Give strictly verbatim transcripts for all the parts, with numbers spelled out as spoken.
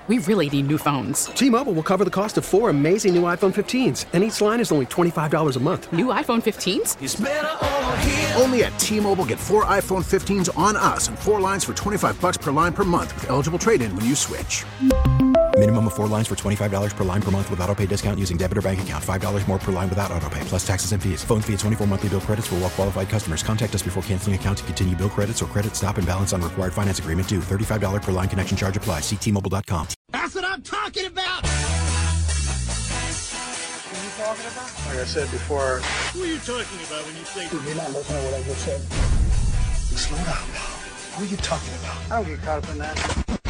we really need new phones. T-Mobile will cover the cost of four amazing new iPhone fifteens, and each line is only twenty-five dollars a month. New iPhone fifteens? It's better over here. Only at T-Mobile, get four iPhone fifteens on us and four lines for twenty-five dollars per line per month with eligible trade-in when you switch. Minimum of four lines for twenty-five dollars per line per month with autopay discount using debit or bank account. five dollars more per line without autopay, plus taxes and fees. Phone fee at twenty-four monthly bill credits for well-qualified customers. Contact us before canceling account to continue bill credits or credit stop and balance on required finance agreement due. thirty-five dollars per line connection charge applies. See T Mobile dot com. That's what I'm talking about. What are you talking about? Like I said before. Who are you talking about when you say... You're not listening to what I just said. Slow down, pal. Who are you talking about? I don't get caught up in that.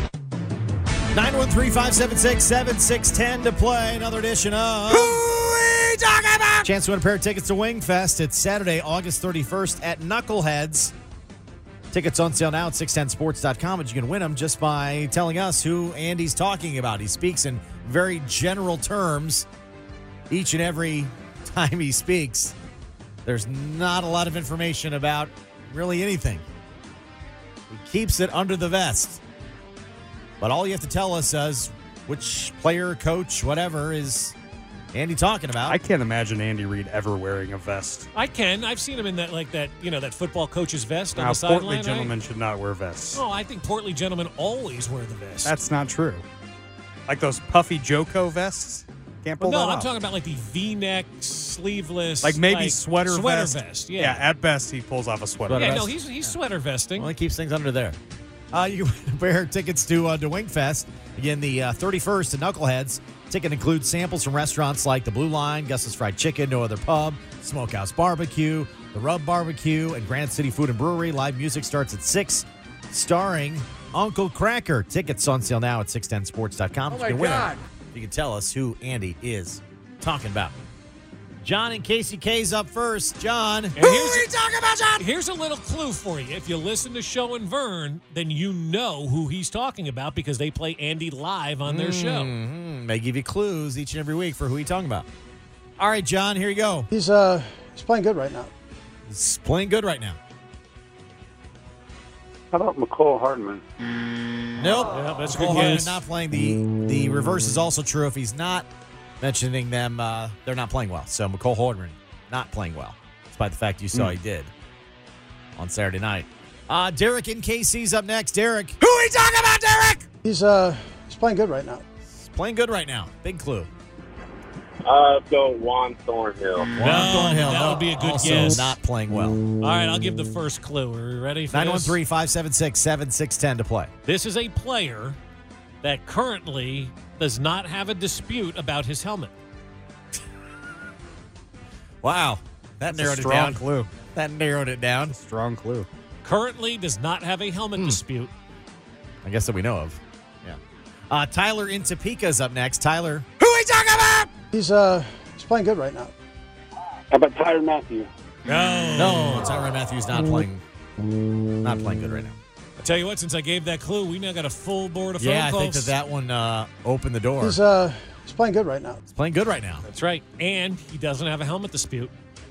nine one three, five seven six, seven six one zero to play another edition of Who are you talking about? Chance to win a pair of tickets to Wingfest. It's Saturday, August thirty-first at Knuckleheads. Tickets on sale now at six ten sports dot com, but you can win them just by telling us who Andy's talking about. He speaks in very general terms each and every time he speaks. There's not a lot of information about really anything. He keeps it under the vest. But all you have to tell us is which player, coach, whatever is Andy talking about. I can't imagine Andy Reid ever wearing a vest. I can. I've seen him in that, like that, you know, that football coach's vest on Now, the sideline. portly gentlemen right? should not wear vests. Oh, I think portly gentlemen always wear the vest. That's not true. Like those puffy Joko vests? Can't pull well, no, that I'm off. talking about like the V-neck, sleeveless, Like maybe like, sweater, sweater vest. vest. Yeah. yeah, at best he pulls off a sweater. Sweater yeah, vest. no, he's he's sweater vesting. Well, he keeps things under there. Uh, you can win a pair of tickets to, uh, to Wingfest. Again, the uh, thirty-first to Knuckleheads. Ticket includes samples from restaurants like the Blue Line, Gus's Fried Chicken, No Other Pub, Smokehouse Barbecue, The Rub Barbecue, and Grand City Food and Brewery. Live music starts at six, starring Uncle Cracker. Tickets on sale now at six ten sports dot com. Oh, my God. You can tell us who Andy is talking about. John and Casey K's up first. John. And Who are here's, you talking about, John? here's a little clue for you. If you listen to Show and Vern, then you know who he's talking about because they play Andy live on their show. Mm-hmm. They give you clues each and every week for who he's talking about. All right, John, here you go. He's uh he's playing good right now. He's playing good right now. How about McCall Hardman? Nope. Yeah, that's a Cole good Hardman guess. not playing. The the reverse is also true. If he's not mentioning them, uh, they're not playing well. So McCole Hardman not playing well, despite the fact you saw Mm. he did on Saturday night. Uh, Derek in K C's up next. Derek. Who are you talking about, Derek? He's uh he's playing good right now. He's playing good right now. Big clue. Uh, go Juan Thornhill. Juan No, Thornhill. that would be a good also guess. not playing well. All right, I'll give the first clue. Are you ready for nine one this? three, five seven six, seven six one zero to play. This is a player that currently does not have a dispute about his helmet. Wow. That That's a narrowed it strong down. clue. That narrowed it down. Strong clue. Currently does not have a helmet dispute. I guess that we know of. Yeah. Uh, Tyler in Topeka's up next. Tyler. Who are you talking about? He's uh he's playing good right now. How about Tyler Matthew? No. No, Tyron Matthews not playing not playing good right now. I tell you what, since I gave that clue, we now got a full board of Yeah, phone I calls. think that that one uh, opened the door. He's uh he's playing good right now. He's playing good right now. That's right. And he doesn't have a helmet dispute.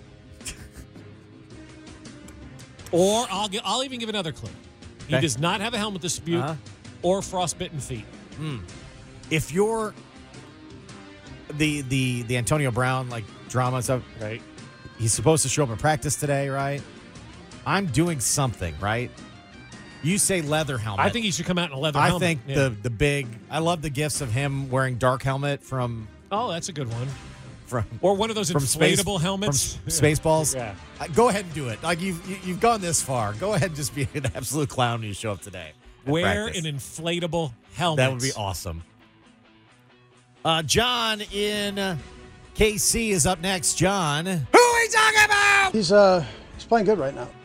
Or I'll gi- I'll even give another clue. He Okay. does not have a helmet dispute Uh-huh. or frostbitten feet. If you're the the the Antonio Brown like drama and stuff, Right. he's supposed to show up in practice today, right? I'm doing something, right? You say leather helmet. I think he should come out in a leather I helmet. think Yeah. the the big. I love the gifts of him wearing dark helmet from Oh, that's a good one. from Or one of those from space- inflatable helmets. from Spaceballs. Yeah. Uh, go ahead and do it. Like you've you- you've gone this far. Go ahead and just be an absolute clown when you show up today. at Wear practice. an inflatable helmet. That would be awesome. Uh, John in K C is up next. John. Who are you talking about? He's uh he's playing good right now.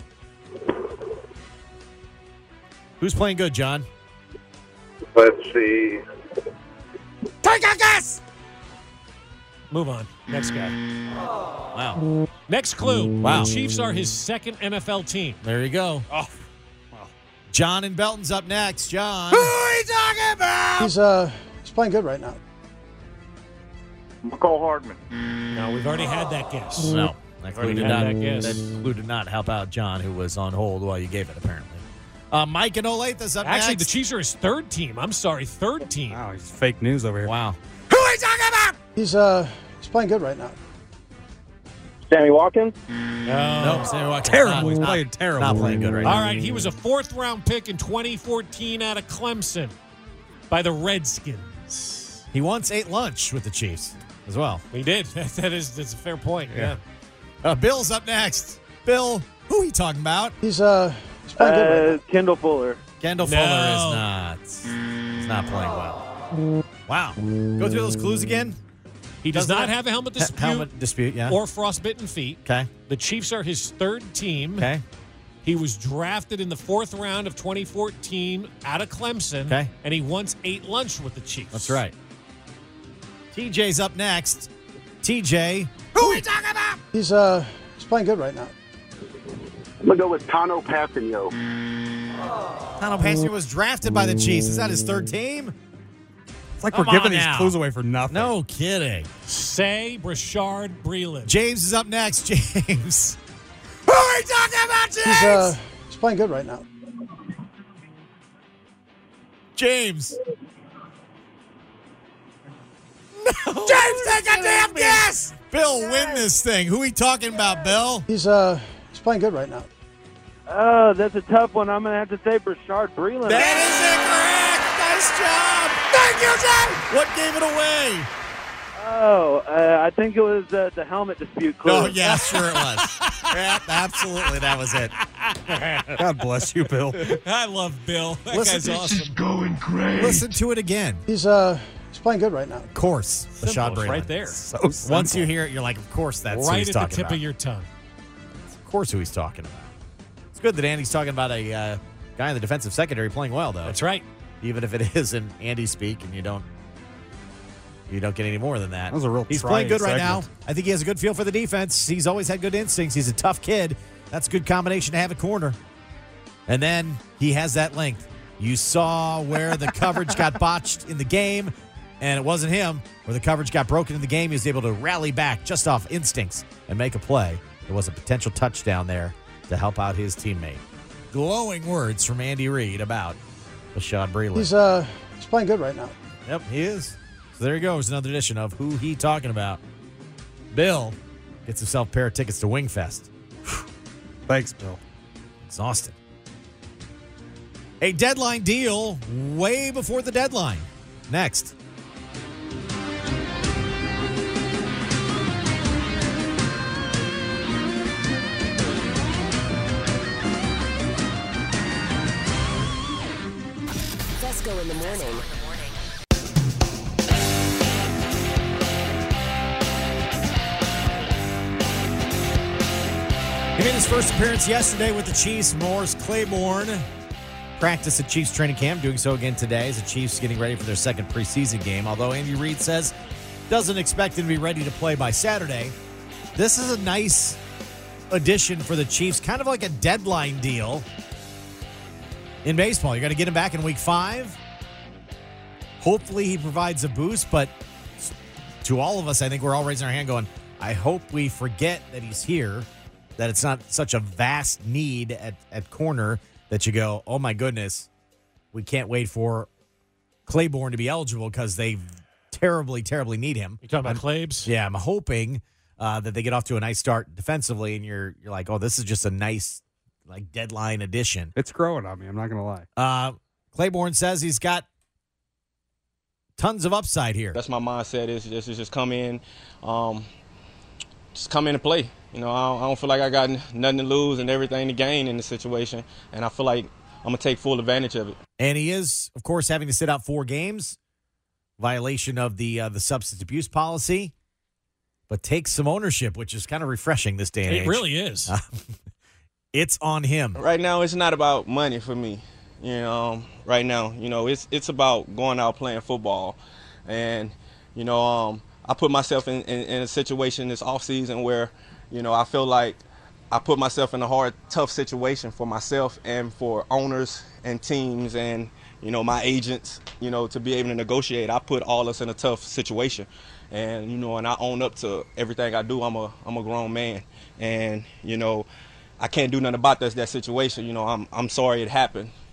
Who's playing good, John? Let's see. Take a guess. Move on. Next guy. Wow. Next clue. Wow. The Chiefs are his second N F L team. There you go. Oh, John in Belton's up next. John. Who are you talking about? He's uh he's playing good right now. McCall Hardman. No, we've already had that guess. No. That clue, Already did had not, that guess. that clue did not help out John, who was on hold while you gave it, apparently. Uh, Mike and Olathe is up Actually, next. the Chiefs are his third team. I'm sorry, third team. Wow, he's fake news over here. Wow. Who are you talking about? He's uh he's playing good right now. Sammy Watkins? No. No, Sammy Watkins. Terrible. He's Not, playing terrible. Not playing good right All now. right, he was a fourth-round pick in twenty fourteen out of Clemson by the Redskins. He once ate lunch with the Chiefs as well. He did. That is that's a fair point. Yeah. Uh, Bill's up next. Bill, who are you talking about? He's uh he's playing good right now. Kendall Fuller. Kendall No. Fuller is not. He's not playing well. Wow. Go through those clues again. He does Doesn't not have- have a helmet He- dispute Helmet dispute, yeah. or frostbitten feet. Okay. The Chiefs are his third team. Okay. He was drafted in the fourth round of twenty fourteen out of Clemson. Okay. And he once ate lunch with the Chiefs. That's right. T J's up next. T J, who are you talking about? He's uh he's playing good right now. I'm going to go with Tano Passigno. Tano Pastor was drafted by the Chiefs. Is that his third team? It's like Come we're giving on these now. clues away for nothing. No kidding. Say Brashard Breeland. James is up next. James. Who are you talking about, James? He's uh he's playing good right now. James. No. James, take a damn guess. Bill, win this thing. Who are we talking about, Bill? He's uh he's playing good right now. Oh, that's a tough one. I'm going to have to say Brashard Breeland. That is incorrect. Nice job. Thank you, James. What gave it away? Oh, uh, I think it was uh, the helmet dispute clue. Oh, yeah, sure it was. Yeah, absolutely, that was it. God bless you, Bill. I love Bill. That Listen, guy's awesome. Going great. Listen to it again. He's uh he's playing good right now. Of course, Simple, Rashad it's Breeland. right there. So Once simple. you hear it, you're like, of course that's who Right he's at the talking tip about. of your tongue. Of course who he's talking about. It's good that Andy's talking about a uh, guy in the defensive secondary playing well, though. That's right. Even if it is in Andy speak and you don't you don't get any more than that. That was a real He's trying playing good right segment. now. I think he has a good feel for the defense. He's always had good instincts. He's a tough kid. That's a good combination to have at corner. And then he has that length. You saw where the coverage got botched in the game, and it wasn't him. Where the coverage got broken in the game, he was able to rally back just off instincts and make a play. There was a potential touchdown there to help out his teammate. Glowing words from Andy Reid about Rashad Breeland. He's uh he's playing good right now. Yep, he is. So there he goes, another edition of Who He Talking About. Bill gets himself a pair of tickets to Wingfest. Thanks, Bill. Exhausted. A deadline deal way before the deadline. Next. Fesco in the morning. He made his first appearance yesterday with the Chiefs. Morris Claiborne practiced at Chiefs training camp, doing so again today as the Chiefs getting ready for their second preseason game. Although Andy Reid says doesn't expect him to be ready to play by Saturday. This is a nice addition for the Chiefs, kind of like a deadline deal in baseball. You're going to get him back in week five. Hopefully he provides a boost, but to all of us, I think we're all raising our hand going, I hope we forget that he's here, that it's not such a vast need at, at corner that you go, oh my goodness, we can't wait for Claiborne to be eligible because they terribly, terribly need him. You talking about I'm- Claibs? Yeah, I'm hoping uh, that they get off to a nice start defensively, and you're you're like, oh, this is just a nice like deadline addition. It's growing on me. I'm not going to lie. Uh, Claiborne says he's got tons of upside here. That's my mindset is just, is just come in, um, just come in and play. You know, I don't, I don't feel like I got nothing to lose and everything to gain in the situation, and I feel like I'm going to take full advantage of it. And he is, of course, having to sit out four games, violation of the uh, the substance abuse policy, but takes some ownership, which is kind of refreshing this day and age. It really is. Uh, it's on him. Right now, it's not about money for me. You know, right now, you know, it's it's about going out playing football, and you know, um, I put myself in, in, in a situation this offseason where, you know, I feel like I put myself in a hard, tough situation for myself and for owners and teams and, you know, my agents, you know, to be able to negotiate. I put all us in a tough situation. And, you know, and I own up to everything I do. I'm a I'm a grown man. And, you know, I can't do nothing about that, that situation. You know, I'm I'm sorry it happened.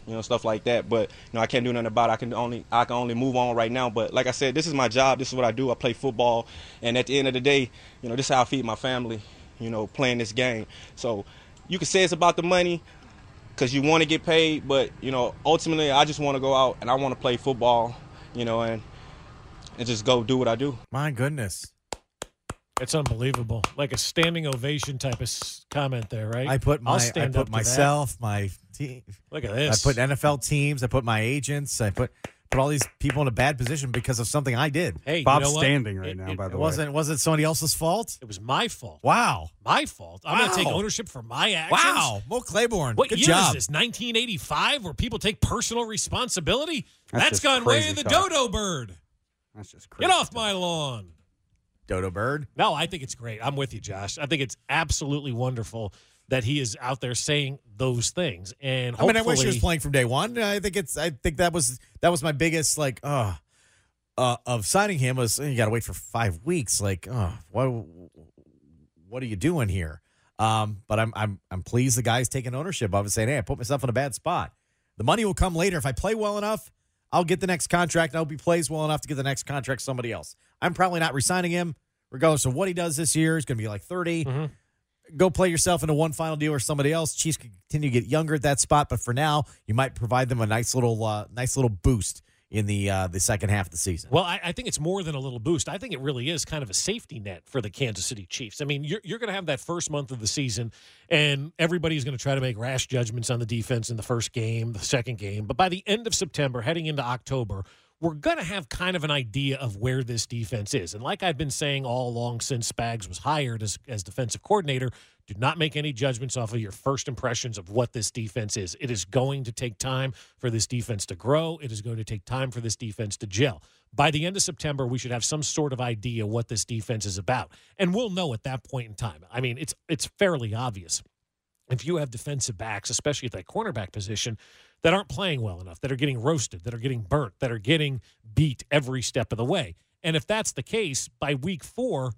you know, stuff like that. But, you know, I can't do nothing about it. I can only I can only move on right now. But like I said, this is my job. This is what I do. I play football. And at the end of the day, you know, this is how I feed my family, you know, playing this game. So you can say it's about the money because you want to get paid. But, you know, ultimately I just want to go out and I want to play football, you know, and, and just go do what I do. My goodness. It's unbelievable. Like a standing ovation type of s- comment there, right? I put my, I'll stand I up put to myself, my team. Look at this. I put N F L teams. I put my agents. I put put all these people in a bad position because of something I did. Hey, Bob's you know what? standing right It- now, it- by the It way. wasn't was it somebody else's fault? It was my fault. Wow. My fault. I'm going to take Wow. ownership for my actions. Wow. Mo Claiborne. What Good year job. is this? nineteen eighty-five, where people take personal responsibility? That's That's just gone way crazy of the talk. dodo bird. That's just crazy. Get off my lawn. Dodo Bird. No, I think it's great. I'm with you, Josh. I think it's absolutely wonderful that he is out there saying those things. And I mean, I wish he was hopefully- playing from day one. I think it's. I think that was that was my biggest like, uh, uh of signing him was you got to wait for five weeks. Like, oh, what, what are you doing here? Um, but I'm I'm I'm pleased the guy's taking ownership of it, saying, hey, I put myself in a bad spot. The money will come later if I play well enough. I'll get the next contract. And I hope he plays well enough to get the next contract somebody else. I'm probably not re-signing him, regardless of what he does this year. He's going to be like thirty. Mm-hmm. Go play yourself into one final deal or somebody else. Chiefs can continue to get younger at that spot, but for now, you might provide them a nice little, uh, nice little boost in the uh, the second half of the season. Well, I, I think it's more than a little boost. I think it really is kind of a safety net for the Kansas City Chiefs. I mean, you're, you're going to have that first month of the season, and everybody's going to try to make rash judgments on the defense in the first game, the second game. But by the end of September, heading into October, we're going to have kind of an idea of where this defense is. And like I've been saying all along since Spags was hired as, as defensive coordinator, do not make any judgments off of your first impressions of what this defense is. It is going to take time for this defense to grow. It is going to take time for this defense to gel. By the end of September, we should have some sort of idea what this defense is about. And we'll know at that point in time. I mean, it's it's fairly obvious. If you have defensive backs, especially at that cornerback position, that aren't playing well enough, that are getting roasted, that are getting burnt, that are getting beat every step of the way. And if that's the case, by week four,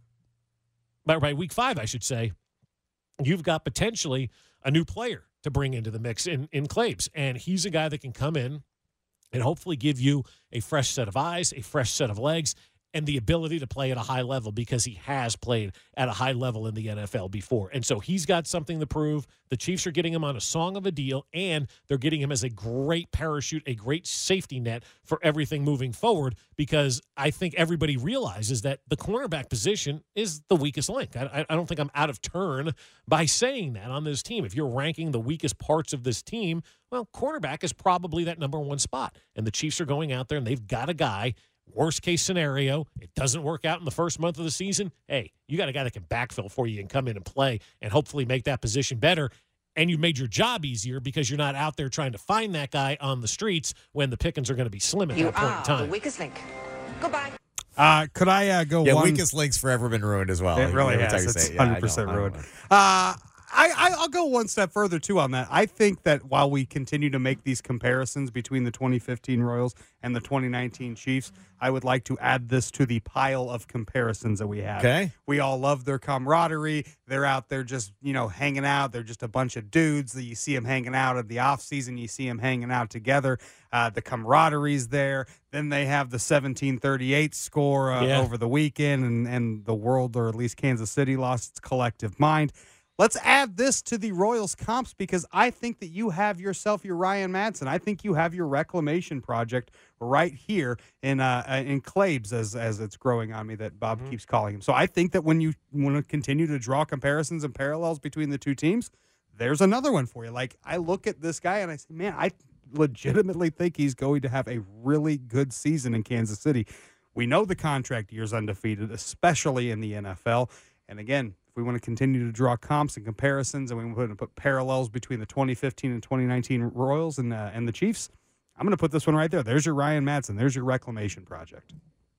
by, by week five, I should say, you've got potentially a new player to bring into the mix in, in Claibs. And he's a guy that can come in and hopefully give you a fresh set of eyes, a fresh set of legs, and the ability to play at a high level because he has played at a high level in the N F L before. And so he's got something to prove. The Chiefs are getting him on a song of a deal, and they're getting him as a great parachute, a great safety net for everything moving forward, because I think everybody realizes that the cornerback position is the weakest link. I, I don't think I'm out of turn by saying that on this team. If you're ranking the weakest parts of this team, well, cornerback is probably that number one spot. And the Chiefs are going out there, and they've got a guy. Worst case scenario, it doesn't work out in the first month of the season. Hey, you got a guy that can backfill for you and come in and play and hopefully make that position better. And you made your job easier because you're not out there trying to find that guy on the streets when the pickings are going to be slim at You that point in are time. the weakest link. Goodbye. Uh, could I uh, go Yeah, one? weakest link's forever been ruined as well. It really Every time has. you It's say it. Yeah, I know, one hundred percent I know. ruined. Uh, I, I, I'll go one step further, too, on that. I think that while we continue to make these comparisons between the twenty fifteen Royals and the twenty nineteen Chiefs, I would like to add this to the pile of comparisons that we have. Okay. We all love their camaraderie. They're out there just, you know, hanging out. They're just a bunch of dudes that you see them hanging out at the offseason. You see them hanging out together. Uh, the camaraderie's there. Then they have the seventeen thirty-eight score uh, Yeah. over the weekend, and, and the world, or at least Kansas City, lost its collective mind. Let's add this to the Royals comps because I think that you have yourself your Ryan Madsen. I think you have your reclamation project right here in uh, in Claibs, as as it's growing on me that Bob Mm-hmm. keeps calling him. So I think that when you want to continue to draw comparisons and parallels between the two teams, there's another one for you. Like, I look at this guy and I say, man, I legitimately think he's going to have a really good season in Kansas City. We know the contract year's undefeated, especially in the N F L. And again, if we want to continue to draw comps and comparisons, and we want to put parallels between the twenty fifteen and twenty nineteen Royals and uh, and the Chiefs, I'm going to put this one right there. There's your Ryan Madsen. There's your reclamation project.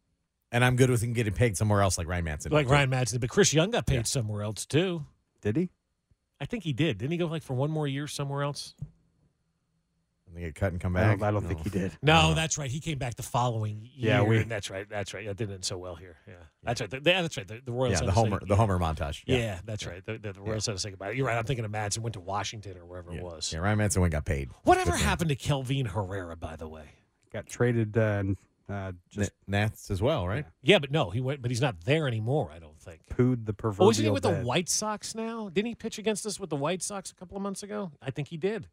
And I'm good with him getting paid somewhere else like Ryan Madsen. Like Ryan Madsen, but Chris Young got paid somewhere else, too. Did he? I think he did. Didn't he go like for one more year somewhere else? And they get cut and come I back. don't, I don't No. think he did. No, that's right. He came back the following year. Yeah, we- and that's right. That's right. That didn't end so well here. Yeah, that's right. The, yeah, that's right. The, the Royals. Yeah, had the to say- Homer, the Homer montage. Yeah, Yeah, that's right. The, the, the Royals had to say goodbye. You're right. I'm thinking of Madsen went to Washington or wherever yeah. it was. Yeah, Ryan Madsen went got paid. Whatever Good for him. happened to Kelvin Herrera, by the way? Got traded uh, and uh, just N- Nats as well, right? Yeah, but no, he went. But he's not there anymore. I don't think. pooed the proverbial Oh, isn't he with bed. the White Sox now? Didn't he pitch against us with the White Sox a couple of months ago? I think he did.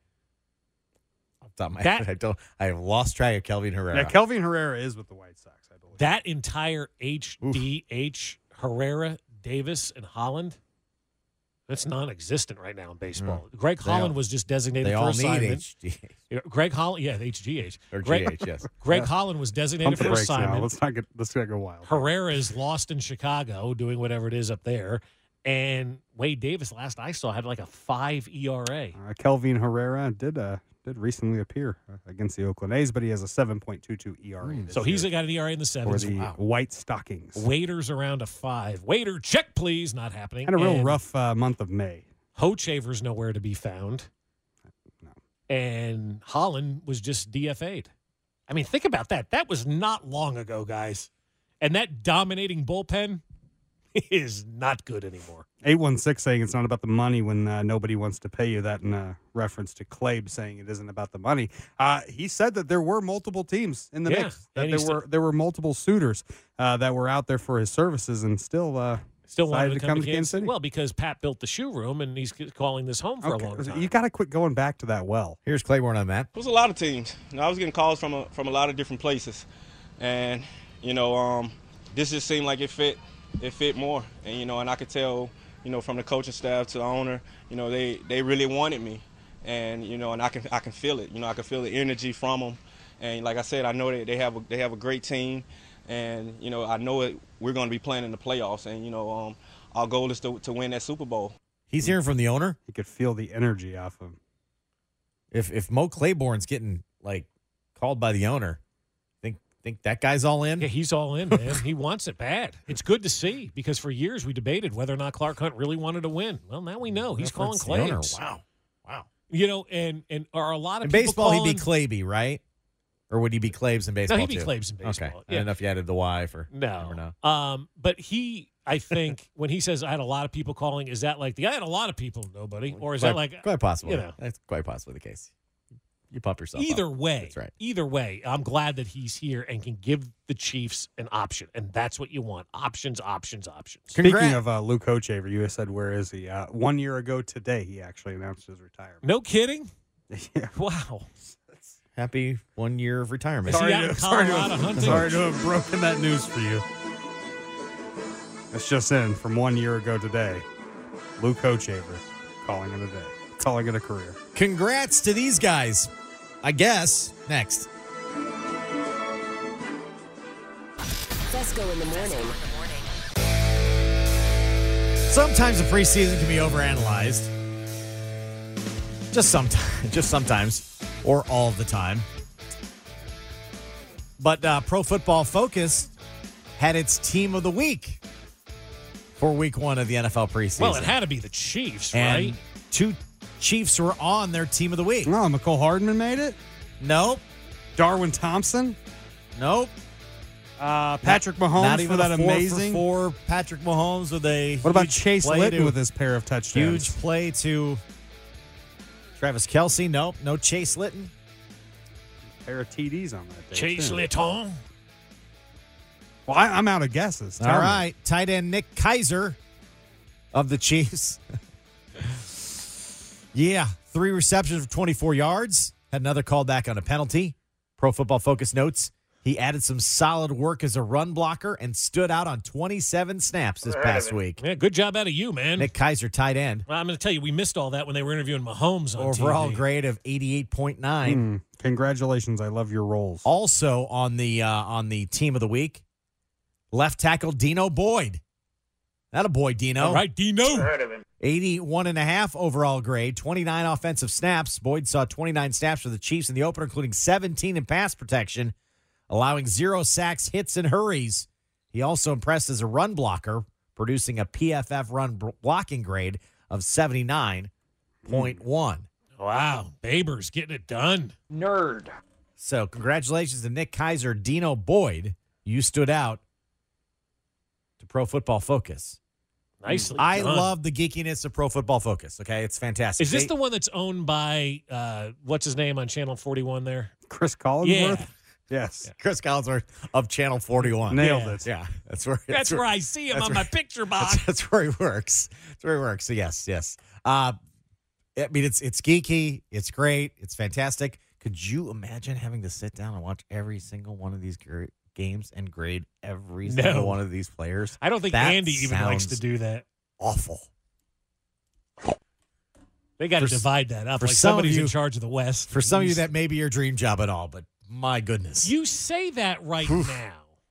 Off the top of my That- head, I don't. I have lost track of Kelvin Herrera. Yeah, Kelvin Herrera is with the White Sox, I believe. That entire H D H, Herrera, Davis, and Holland, that's non-existent right now in baseball. Greg They Holland all- was just designated they for all need assignment. H G H. Yeah, Greg Holland, yeah, H G H. Or Greg, G H, yes. Greg Yeah. Holland was Pump designated the for brakes now. assignment. Let's not get let's not go wild. Herrera is lost in Chicago doing whatever it is up there. And Wade Davis, last I saw, had like a five E R A. Uh, Kelvin Herrera did uh, did recently appear uh, against the Oakland A's, but he has a seven point two two E R A. this So he's year got an E R A in the for sevens. the Wow. White Stockings. Waiters around a five. Waiter, check please. Not happening. Had a real And rough uh, month of May. Hochaver's nowhere to be found. No. And Holland was just D F A'd. I mean, think about that. That was not long ago, guys. And that dominating bullpen is not good anymore. eight one six saying it's not about the money when uh, nobody wants to pay you. That in uh, reference to Clabe saying it isn't about the money. Uh, he said that there were multiple teams in the Yeah, mix. That and there he were there were multiple suitors uh, that were out there for his services, and still uh, Still wanted decided to come, to Kansas City. Well, because Pat built the shoe room, and he's calling this home for Okay, a long time. you got to quit going back to that well. Here's Claiborne on that. It was a lot of teams. You know, I was getting calls from a, from a lot of different places, and you know, um, this just seemed like it fit. It fit more, and you know, and I could tell, you know, from the coaching staff to the owner, you know, they, they really wanted me, and you know, and I can I can feel it. You know, I can feel the energy from them, and like I said, I know that they have a, they have a great team, and you know, I know it. We're going to be playing in the playoffs, and you know, um, our goal is to to win that Super Bowl. He's hearing from the owner. You could feel the energy off him. If if Mo Claiborne's getting like called by the owner, think think that guy's all in. Yeah, he's all in, man. He wants it bad. It's good to see because for years we debated whether or not Clark Hunt really wanted to win. Well, now we know he's calling Reference the owner. claims. Wow, wow. You know, and and are a lot of In people baseball, calling, he'd be Claby, right? Or would he be Claibs in baseball? No, he'd be too? Claibs in baseball. Okay, I Yeah. don't know if you added the Y for No, never know. Um, but he, I think, when he says I had a lot of people calling, is that like the I had a lot of people, nobody, or is quite, that like quite possibly? You know, That's quite possibly the case. You pump yourself. either up. way, That's right. Either way, I'm glad that he's here and can give the Chiefs an option, and that's what you want: options, options, options. Speaking Congrats. of uh, Luke Hochaver, you said where is he? Uh, one year ago today, he actually announced his retirement. No kidding. Yeah. Wow. Happy one year of retirement. Is he out in sorry, to, Colorado hunting? sorry to have broken that news for you. It's just in from one year ago today. Luke Hochaver calling it a day, calling it a career. Congrats to these guys. I guess next. Fesco in the morning. Sometimes the preseason can be overanalyzed. Just sometimes, just sometimes, or all the time. But uh, Pro Football Focus had its team of the week for week one of the N F L preseason. Well, it had to be the Chiefs, and right? two Chiefs were on their team of the week. No, McCole Hardman made it. Nope. Darwin Thompson. Nope. Uh, Patrick Not Mahomes even for that a four amazing. For four Patrick Mahomes with a What about huge Chase play Litton to- with his pair of touchdowns? Huge play to Travis Kelce. Nope. No Chase Litton. pair of T Ds on that day. Chase too. Litton. Well, I, I'm out of guesses. Tell All me. right. Tight end Nick Keiser of the Chiefs. Yeah. Three receptions for twenty-four yards. Had another callback on a penalty. Pro Football Focus notes he added some solid work as a run blocker and stood out on twenty-seven snaps this past week. Yeah, good job out of you, man. Nick Keiser, tight end. Well, I'm going to tell you, we missed all that when they were interviewing Mahomes on Overall T V. grade of eighty-eight point nine. Hmm. Congratulations. I love your roles. Also on the uh, on the team of the week, left tackle Dino Boyd. That a boy, Dino. All right, Dino. Heard of him. eighty-one and a half overall grade, twenty-nine offensive snaps. Boyd saw twenty-nine snaps for the Chiefs in the opener, including seventeen in pass protection, allowing zero sacks, hits, and hurries. He also impressed as a run blocker, producing a P F F run b- blocking grade of seventy-nine point one. Wow, Babers getting it done. Nerd. So congratulations to Nick Kaiser, Dino Boyd. You stood out to Pro Football Focus. Nicely I done. love the geekiness of Pro Football Focus. Okay, it's fantastic. Is this They- the one that's owned by, uh, what's his name on Channel forty-one there? Chris Collinsworth? Yeah. Yes. Chris Collinsworth of Channel forty-one. Nailed Yeah. it. Yeah, that's where. That's, where, I see him that's on where- my picture box. That's, that's where he works. That's where he works. So yes, yes. Uh, I mean, it's it's geeky. It's great. It's fantastic. Could you imagine having to sit down and watch every single one of these gr- games and grade every No. single one of these players? I don't think That Andy even likes to sounds do that. Awful. They got to For s- divide that up. for Like some of somebody's you- in charge of the West. For some of you, that may be your dream job at all, but my goodness, You say that right now.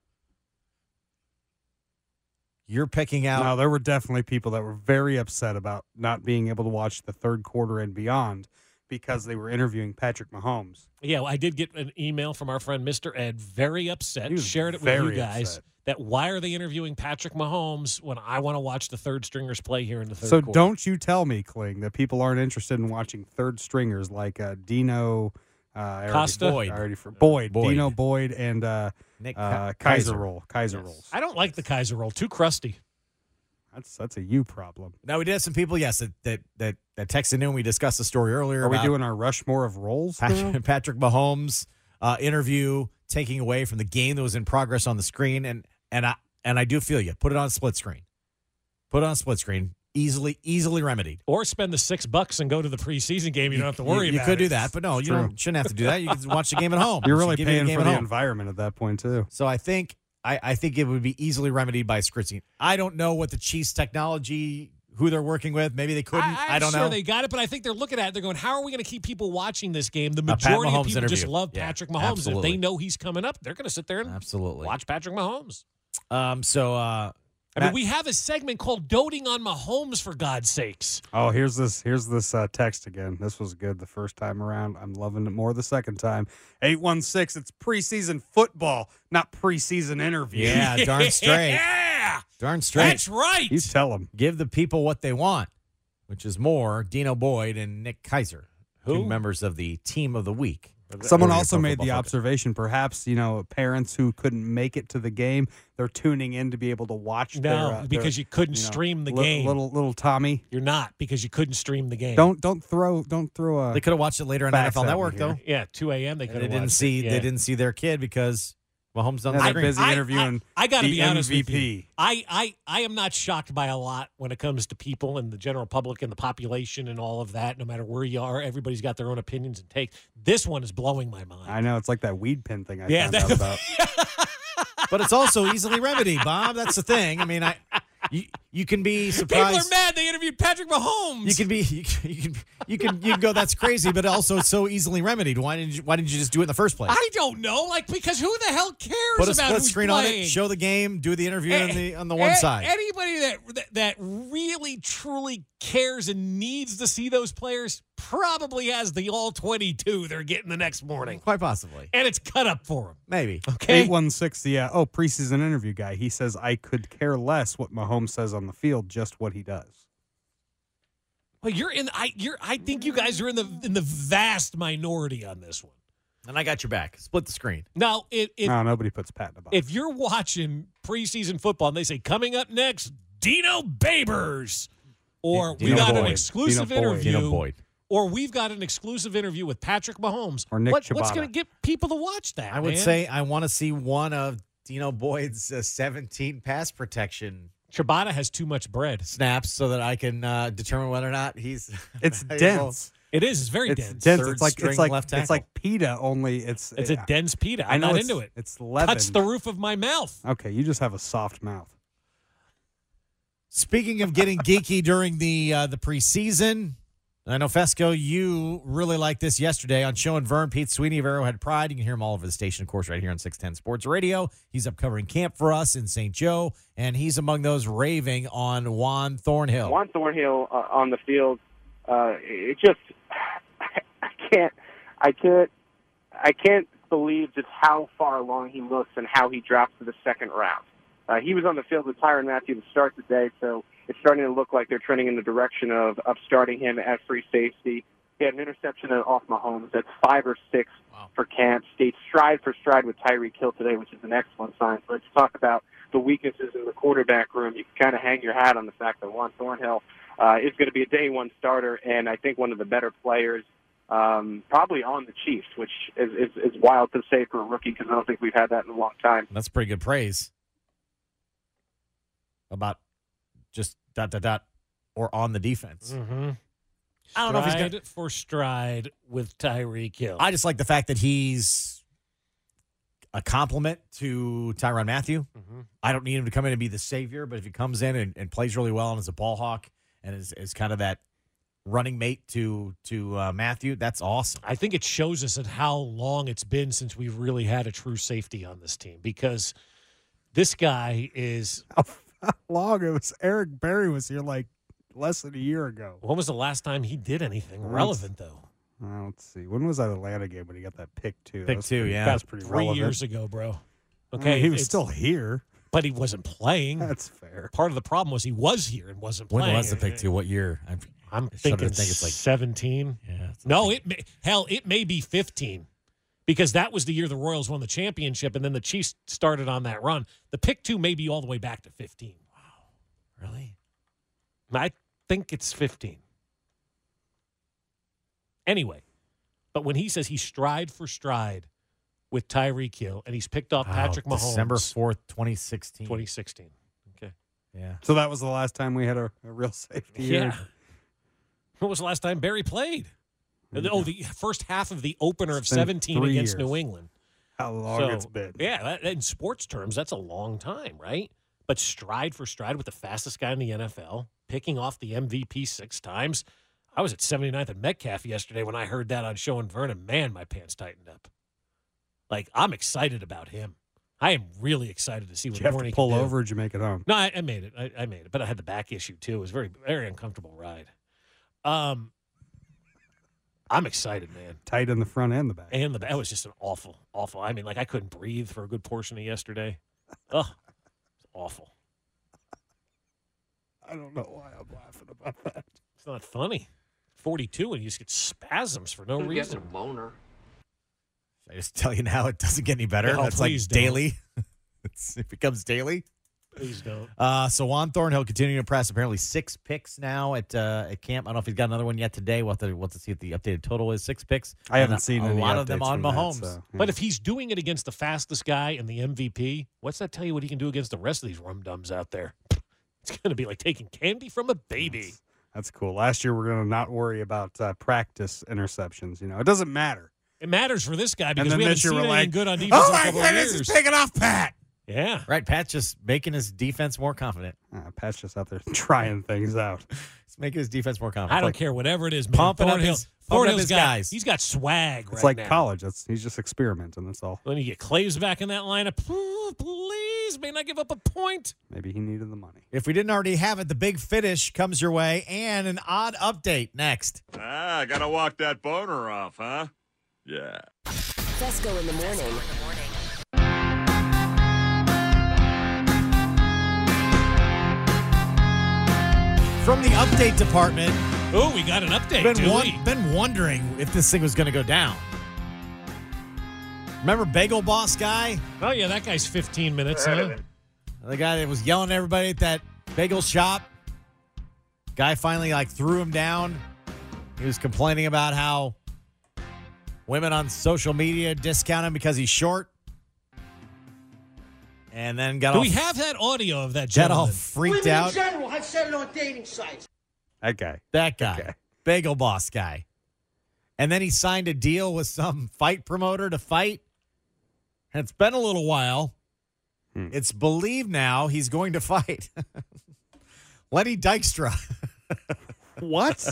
you're picking out. No, there were definitely people that were very upset about not being able to watch the third quarter and beyond because they were interviewing Patrick Mahomes. Yeah, well, I did get an email from our friend Mister Ed, very upset. He was Shared it with you very guys. upset. That why are they interviewing Patrick Mahomes when I want to watch the third stringers play here in the third So quarter? don't you tell me, Kling, that people aren't interested in watching third stringers like uh, Dino uh, I already- Costa? Boyd, I already for, Boyd, Boyd. Dino Boyd, and uh, Nick uh, Ka- Kaiser Kaiser. roll, Kaiser rolls. I don't like the Kaiser roll. Too crusty. That's that's a you problem. Now we did have some people, yes, that that that, that texted in. We discussed the story earlier. Are we about doing our Rushmore of rolls? now? Patrick, Patrick Mahomes uh, interview taking away from the game that was in progress on the screen, and and I and I do feel you. Put it on split screen. Put it on split screen. Easily, easily remedied. Or spend the six bucks and go to the preseason game. You don't have to worry you, you about could it. do that, but no, you True. don't, shouldn't have to do that. You can watch the game at home. You're It should really give you paying game for at the home. environment at that point too. So I think I, I think it would be easily remedied by split screen. I don't know what the Chiefs technology, who they're working with. Maybe they couldn't. I, I'm I don't sure know. they got it, but I think they're looking at it. They're going, how are we going to keep people watching this game? The Pat majority of Mahomes people just interview. love Yeah, Patrick Mahomes. And if absolutely. they know he's coming up, they're going to sit there and Absolutely. watch Patrick Mahomes. Um. So. Uh, I mean, Matt- we have a segment called "Doting on Mahomes" for God's sakes. Oh, here's this here's this uh, text again. This was good the first time around. I'm loving it more the second time. eight one six, it's preseason football, not preseason interview. Yeah, darn straight. Yeah, Darn straight. that's right. You tell them. Give the people what they want, which is more Dino Boyd and Nick Kaiser, two Who? members of the team of the week. Someone According to also Pro made Football the Focus. observation, perhaps, you know, parents who couldn't make it to the game, they're tuning in to be able to watch No, their, uh, because their, you couldn't you know, stream the li- game. Little little Tommy. You're not because you couldn't stream the game. Don't don't throw don't throw a They could have watched it later on N F Facts L at me Network, here. though. Yeah, two a.m. They And could they have didn't see Yeah. they didn't see their kid because Mahomes on Yeah, the they're screen. busy interviewing I, I got to the be honest M V with you. P. I, I, I am not shocked by a lot when it comes to people and the general public and the population and all of that. No matter where you are, everybody's got their own opinions and takes. This one is blowing my mind. I know it's like that weed pin thing I Yeah, found that- out about. But it's also easily remedied, Bob. That's the thing. I mean, I you, you can be People surprised. are mad they interviewed Patrick Mahomes. You can be you can, you can you can you can go that's crazy, but also it's so easily remedied. Why didn't you why didn't you just do it in the first place? I don't know, like because who the hell cares Put a about split who's screen playing? on it, show the game, do the interview on the on the A- one a- side. Anybody that, that that really truly cares and needs to see those players probably has the all twenty-two they're getting the next morning, Quite possibly. and it's cut up for them. Maybe. Okay, eight one six, the uh, oh preseason interview guy. He says I could care less what Mahomes says on the field, just what he does. well, you're in. I you're. I think you guys are in the in the vast minority on this one. And I got your back. Split the screen. Now, if if, no, nobody puts Pat in a box. if you're watching preseason football and they say coming up next, Dino Babers, or Dino we got an Boyd. exclusive Dino Boyd. interview, Dino Boyd. or we've got an exclusive interview with Patrick Mahomes, Or Nick what, what's Ciabatta. going to get people to watch that? I would man? say I want to see one of Dino Boyd's uh, seventeen pass protection Ciabatta has too much bread. snaps so that I can uh, determine whether or not he's It's able- dense. It is. It's very It's dense. dense. Third It's like string it's like left it's like pita. Only it's It's a dense pita. I I'm know not it's, into it. It's leavened. Cuts the roof of my mouth. Okay, you just have a soft mouth. Speaking of getting geeky during the uh, the preseason, I know Fesco, you really liked this yesterday on Show and Vern. Pete Sweeney of Arrowhead Pride. You can hear him all over the station, of course, right here on six ten Sports Radio. He's up covering camp for us in Saint Joe, and he's among those raving on Juan Thornhill. Juan Thornhill uh, on the field, uh, it just I can't, I can't, I can't believe just how far along he looks and how he drops to the second round. Uh, he was on the field with Tyrann Mathieu to start the day, so it's starting to look like they're trending in the direction of, of starting him at free safety. He had an interception off Mahomes. That's five or six wow. for camp. Stayed stride for stride with Tyreek Hill today, which is an excellent sign. So let's talk about the weaknesses in the quarterback room. You can kind of hang your hat on the fact that Juan Thornhill uh, is going to be a day one starter, and I think one of the better players um, probably on the Chiefs, which is, is, is wild to say for a rookie because I don't think we've had that in a long time. That's pretty good praise about just dot, dot, dot, or on the defense. Mm-hmm. I don't know if he's Stride going for stride with Tyreek Hill. I just like the fact that he's a compliment to Tyrann Mathieu. Mm-hmm. I don't need him to come in and be the savior, but if he comes in and, and plays really well and is a ball hawk and is, is kind of that running mate to to uh, Mathieu, that's awesome. I think it shows us at how long it's been since we've really had a true safety on this team because this guy is how, how long it was. Eric Berry was here like less than a year ago. When was the last time he did anything let's, relevant, though? Uh, let's see. When was that Atlanta game when he got that pick two? Pick that two, pretty, yeah. That's pretty Three relevant. years ago, bro. Okay, Okay, he was still here. But he wasn't playing. That's fair. Part of the problem was he was here and wasn't When playing. was the pick two? What year? I'm, I'm thinking think it's like seventeen. Yeah. No, it may, hell, it may be fifteen because that was the year the Royals won the championship and then the Chiefs started on that run. The pick two may be all the way back to fifteen. Wow. Really? I think it's fifteen. Anyway, but when he says he stride for stride with Tyreek Hill and he's picked off wow, Patrick Mahomes. December fourth, twenty sixteen. twenty sixteen. Okay. Yeah. So that was the last time we had a, a real safety. Yeah. Year. When was the last time Barry played? Yeah. Oh, the first half of the opener It's of been seventeen three against years. New England. How long So, it's been. Yeah, that, in sports terms, that's a long time, right? But stride for stride with the fastest guy in the N F L, picking off the M V P six times. I was at seventy-ninth at Metcalf yesterday when I heard that on Show and Vernon. Man, my pants tightened up. Like, I'm excited about him. I am really excited to see what Did you have Morning to pull can do. over or did you make it home? No, I, I made it. I, I made it, but I had the back issue too. It was very, very uncomfortable ride. Um, I'm excited, man. Tight in the front and the back. And the that was just an awful, awful. I mean, like I couldn't breathe for a good portion of yesterday. Ugh, it's awful. I don't know why I'm laughing about that. It's not funny. forty-two and you just get spasms for no reason. a boner. Should I just tell you now it doesn't get any better? No, That's like please don't. daily. it's, it becomes daily. Please don't. Uh, so Juan Thornhill continuing to impress. Apparently six picks now at uh, at camp. I don't know if he's got another one yet today. We'll have to, we'll have to see what the updated total is. Six picks. I haven't And seen a any lot of them updates on from that, Mahomes. so, yeah. But if he's doing it against the fastest guy and the M V P, what's that tell you what he can do against the rest of these rum-dums out there? It's going to be like taking candy from a baby. That's, that's cool. Last year, we're going to not worry about uh, practice interceptions. You know, it doesn't matter. It matters for this guy because then we haven't this year seen we're anything like, good on defense oh in a my couple goodness, of years. he's picking off Pat. Yeah. Right, Pat's just making his defense more confident. Uh, Pat's just out there trying things out. He's making his defense more confident. I don't Like, care, whatever it is, man. pumping up Thornhill, his- pumping up Thornhill's his got, guys. He's got swag It's right like now. college. That's he's just experimenting. That's all. When you get Claves back in that lineup, oh, please, may not give up a point. Maybe he needed the money. If we didn't already have it, the big finish comes your way and an odd update next. Ah, gotta walk that boner off, huh? Yeah. Fesco in the morning. From the update department. Oh, we got an update, Been, do won- we? been wondering if this thing was going to go down. Remember Bagel Boss guy? Oh, yeah, that guy's fifteen minutes, huh? The guy that was yelling at everybody at that bagel shop. Guy finally like threw him down. He was complaining about how women on social media discount him because he's short. And then got Do all, we have that audio of that got all gentleman? freaked Women out. in general have said it on dating sites. That guy. That guy. Okay. Bagel Boss guy. And then he signed a deal with some fight promoter to fight. And it's been a little while. Hmm. It's believed now he's going to fight Lenny Dykstra. What?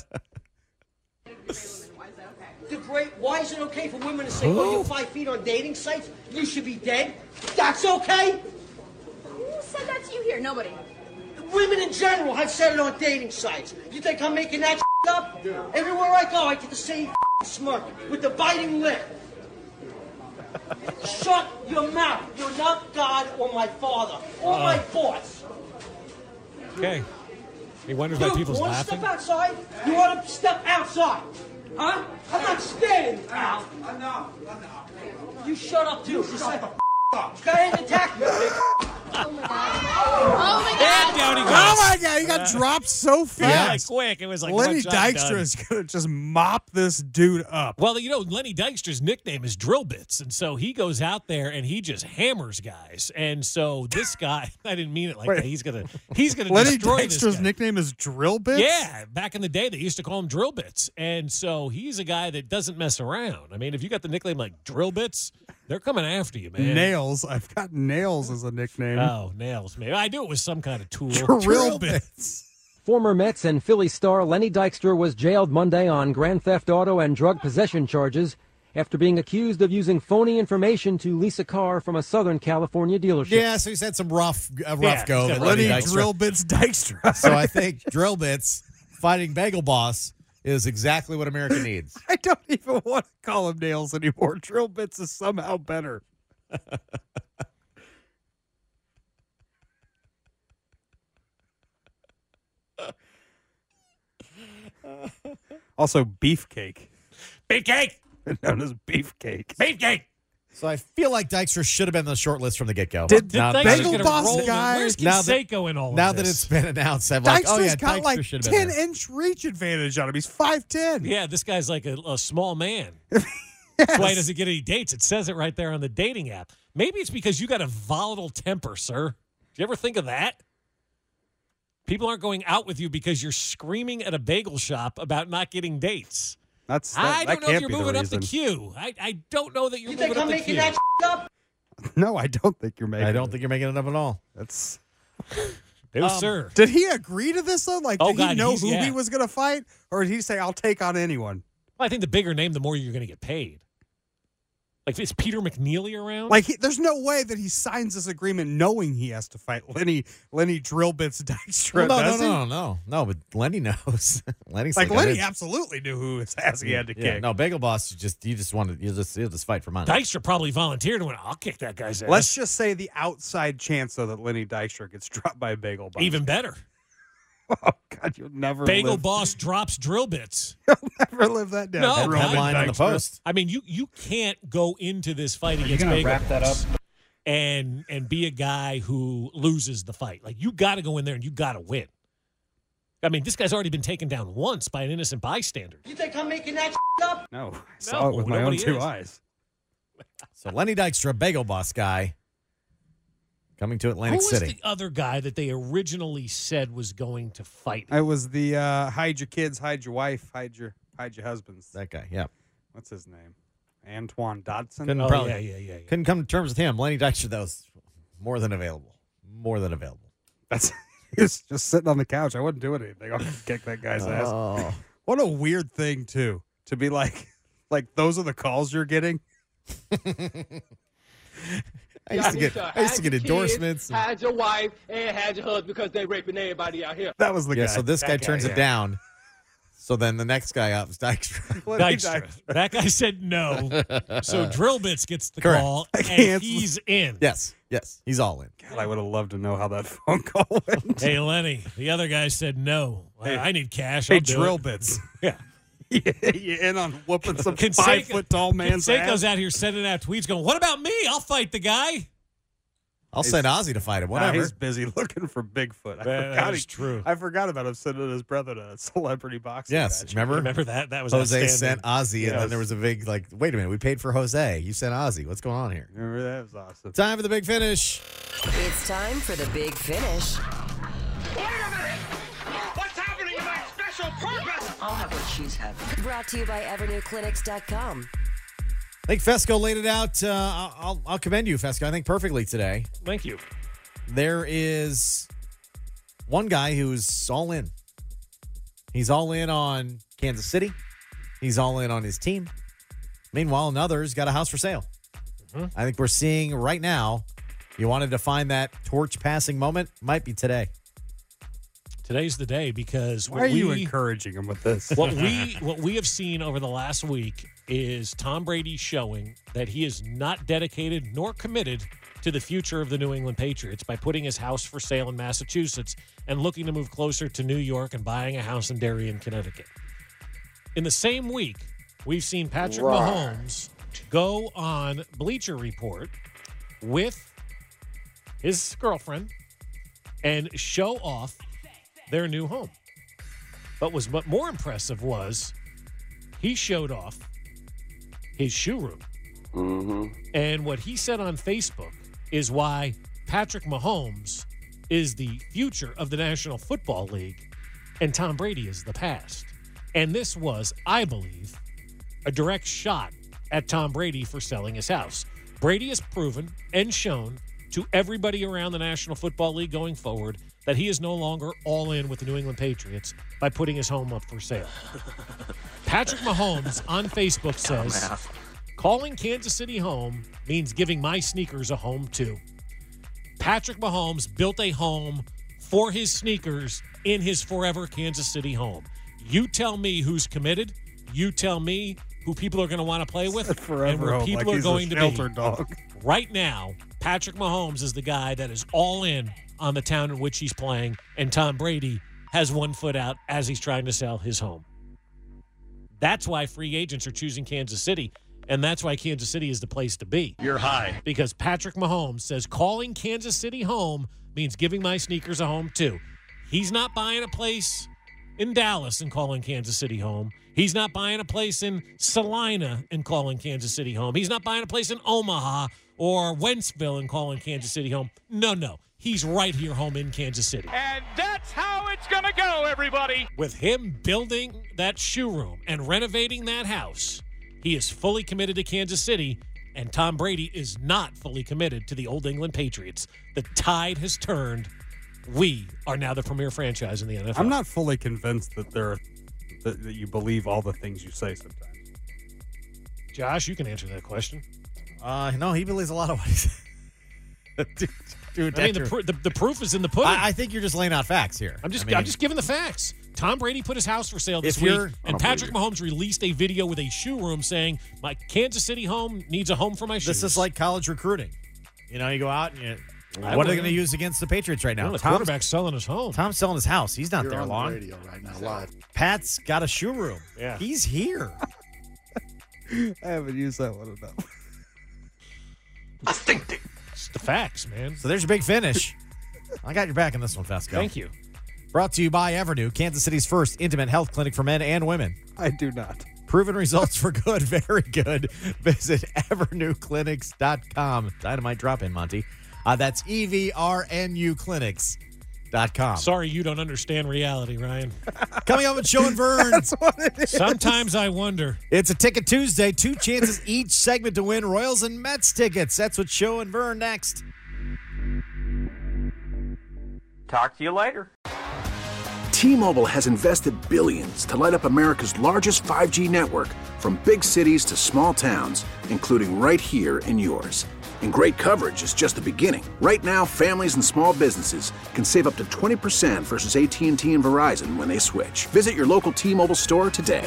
The great, why is it okay for women to say, oh, you're five feet on dating sites? You should be dead. That's okay? Who said that to you here? Nobody. Women in general have said it on dating sites. You think I'm making that up? Everywhere I go, I get the same smirk with the biting lip. Shut your mouth. You're not God or my father or my boss. Okay. He wonders why You people's want to laughing. step outside? You want to step outside. Huh? I'm not standing, pal. I know, I know. You shut up, too. You shut the f*** up. Go ahead and attack me, big Oh my god. And down he goes. Oh my God, he got dropped so fast. Yeah, like quick. It was like Lenny one shot Dykstra done. is going to just mop this dude up. Well, you know, Lenny Dykstra's nickname is Drill Bits, and so he goes out there and he just hammers guys. And so this guy, I didn't mean it like Wait. that. He's gonna, he's gonna Lenny destroy this Dykstra's guy. nickname is Drill Bits? Yeah, back in the day, they used to call him Drill Bits, and so he's a guy that doesn't mess around. I mean, if you got the nickname like Drill Bits, they're coming after you, man. Nails. I've got Nails as a nickname. Oh, nails, man. I knew it was some kind of tool. Drill Bits. Former Mets and Philly star Lenny Dykstra was jailed Monday on grand theft auto and drug possession charges after being accused of using phony information to lease a car from a Southern California dealership. Yeah, so he's had some rough, uh, rough Yeah, go. he's with got Lenny Lenny Dykstra. Drill Bits Dykstra. So I think Drill Bits fighting Bagel Boss is exactly what America needs. I don't even want to call him Nails anymore. Drill Bits is somehow better. Also, Beefcake, Beefcake! known as Beefcake. Beefcake! So I feel like Dykstra should have been on the short list from the get-go. Did- Did now, Dykstra Bagel get a Boss roll in? guy- Where's now that- Canseco in all now of that this? it's been announced, I'm like, oh yeah, Dykstra's got Dykstra like should have been there. ten-inch reach advantage on him. He's five ten. Yeah, this guy's like a, a small man. That's why he doesn't get any dates. It says it right there on the dating app. Maybe it's because you got a volatile temper, sir. Do you ever think of that? People aren't going out with you because you're screaming at a bagel shop about not getting dates. That's that, I that don't know can't if you're be moving the up the reason. queue. I, I don't know that you're You moving think up I'm the making queue. that up? No, I don't think you're making. I don't it. think you're making it up at all. That's. No, Um, sir. Did he agree to this though? Like, Oh, did God, he know he's- who yeah. he was going to fight, or did he say, "I'll take on anyone"? Well, I think the bigger name, the more you're going to get paid. Like, is Peter McNeely around? Like, he, there's no way that he signs this agreement knowing he has to fight Lenny Lenny Drillbits Dykstra. Well, no, no, does he? no, no, no, no. But Lenny knows. Lenny's Like like, Lenny I did- absolutely knew who his ass he had to yeah, kick. no, Bagel Boss you just you just wanted you just you just fight for money. Dykstra probably volunteered and went, I'll kick that guy's ass. Let's just say the outside chance though that Lenny Dykstra gets dropped by Bagel Boss. Even better. Oh God, you'll never Bagel live, Boss drops drill bits. you'll never live that down. No, That Drill headline on the Dykstra. post. I mean, you you can't go into this fight you against gonna Bagel wrap that Boss up? and and be a guy who loses the fight. Like, you got to go in there and you got to win. I mean, this guy's already been taken down once by an innocent bystander. You think I'm making that up? No, I saw No, it with my own nobody two is. eyes. So Lenny Dykstra, Bagel Boss guy, coming to Atlantic Who was City. the other guy that they originally said was going to fight? I was the uh, hide your kids, hide your wife, hide your hide your husbands. That guy, yeah. What's his name? Antoine Dodson. Couldn't Oh, probably yeah, yeah, yeah, yeah. couldn't come to terms with him. Lenny Dykstra, that was more than available. More than available. That's he was just sitting on the couch. I wasn't doing anything. I'll kick that guy's ass. Oh. What a weird thing too to be like. Like those are the calls you're getting. I used to get I used to get endorsements. and- Had your wife and had your husband because they raping everybody out here. That was the yeah, guy. so this guy That turns yeah. it down. So then the next guy up is Dykstra. Lenny Dykstra. Dykstra. That guy said no. So Drill Bits gets the Correct. call, I and can't- he's in. Yes, yes, he's all in. God, I would have loved to know how that phone call went. Hey, Lenny, the other guy said no. Hey, I need cash. Hey, I'll do drill it. bits. Yeah. you you in on whooping some Canseco- five foot tall man's Canseco's ass? out here sending out tweets going, what about me? I'll fight the guy. I'll send Ozzy to fight him. Nah, Whatever. he's busy looking for Bigfoot. I That forgot is he- true. I forgot about him sending his brother to a celebrity boxing yes, match. remember? Remember that? That was Jose outstanding. sent Ozzy, and Yes. then there was a big like, wait a minute, we paid for Jose. You sent Ozzy. What's going on here? Remember that? It was awesome. Time for the big finish. It's time for the big finish. Wait a minute! What's happening in my special purpose? I'll have what she's having. Brought to you by Evernew Clinics dot com. I think Fesco laid it out. Uh, I'll, I'll commend you, Fesco. I think perfectly today. Thank you. There is one guy who's all in. He's all in on Kansas City. He's all in on his team. Meanwhile, another's got a house for sale. Mm-hmm. I think we're seeing right now, you wanted to find that torch passing moment, might be today. Today's the day because Why what are you we, encouraging him with this? what we what we have seen over the last week is Tom Brady showing that he is not dedicated nor committed to the future of the New England Patriots by putting his house for sale in Massachusetts and looking to move closer to New York and buying a house in Darien, Connecticut. In the same week, we've seen Patrick Right. Mahomes go on Bleacher Report with his girlfriend and show off their new home. But was what more impressive was he showed off his shoe room. Mm-hmm. And what he said on Facebook is why Patrick Mahomes is the future of the National Football League and Tom Brady is the past. And this was, I believe, a direct shot at Tom Brady for selling his house. Brady has proven and shown to everybody around the National Football League going forward that he is no longer all in with the New England Patriots by putting his home up for sale. Patrick Mahomes on Facebook says, calling Kansas City home means giving my sneakers a home too. Patrick Mahomes built a home for his sneakers in his forever Kansas City home. You tell me who's committed. You tell me who people are going to want to play with Forever and where home, people like are he's going a to shelter be. dog. Right now, Patrick Mahomes is the guy that is all in on the town in which he's playing, and Tom Brady has one foot out as he's trying to sell his home. That's why free agents are choosing Kansas City, and that's why Kansas City is the place to be. You're high. Because Patrick Mahomes says calling Kansas City home means giving my sneakers a home too. He's not buying a place in Dallas and calling Kansas City home. He's not buying a place in Salina and calling Kansas City home. He's not buying a place in Omaha or Wentzville and calling Kansas City home. No, no. He's right here home in Kansas City. And that's how it's going to go, everybody. With him building that shoe room and renovating that house, he is fully committed to Kansas City, and Tom Brady is not fully committed to the Old England Patriots. The tide has turned. We are now the premier franchise in the N F L. I'm not fully convinced that there that, that you believe all the things you say sometimes. Josh, you can answer that question. Uh, no, he believes a lot of what he says. dude, dude, I mean, the, pr- the, the proof is in the pudding. I, I think you're just laying out facts here. I'm just, I mean, I'm just giving the facts. Tom Brady put his house for sale this If week, you're- and Patrick Mahomes released a video with a shoe room saying, "My Kansas City home needs a home for my shoes." This is like college recruiting. You know, you go out and you. I What are they would. going to use against the Patriots right now? Well, the Tom's- quarterback's selling his home. Tom's selling his house. He's not You're there on long. the radio right now, live. Pat's got a shoe room. Yeah. He's here. I haven't used that one enough. It's the facts, man. So there's your big finish. I got your back in this one, Fesco. Thank you. Brought to you by Evernew, Kansas City's first intimate health clinic for men and women. I do not. Proven results for good, very good. Visit evernew clinics dot com. Dynamite drop in, Monty. Uh, that's E V R N U clinics dot com. Sorry you don't understand reality, Ryan. Coming up with Show and Vern. That's what it is. Sometimes I wonder. It's a Ticket Tuesday. Two chances each segment to win Royals and Mets tickets. That's what Show and Vern next. Talk to you later. T-Mobile has invested billions to light up America's largest five G network, from big cities to small towns, including right here in yours. And great coverage is just the beginning. Right now, families and small businesses can save up to twenty percent versus A T and T and Verizon when they switch. Visit your local T-Mobile store today.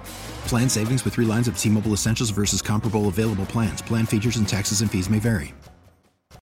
Plan savings with three lines of T-Mobile Essentials versus comparable available plans. Plan features and taxes and fees may vary.